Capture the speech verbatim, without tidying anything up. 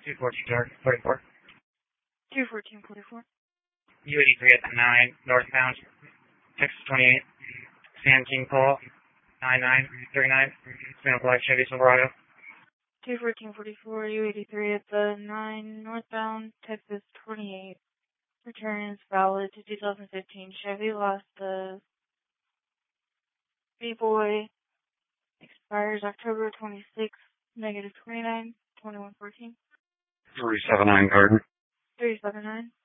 two fourteen forty-four. two fourteen forty-four. U eighty-three at the nine, northbound, Texas twenty-eight, Sam King Paul, nine nine three nine, Sam Black Chevy Silverado. two fourteen forty-four, U eighty-three at the nine, northbound, Texas twenty-eight. Returns valid to two thousand fifteen Chevy, lost the B-Boy, expires October twenty-sixth, negative twenty-nine, twenty-one fourteen. three seven nine Garden. three seven nine.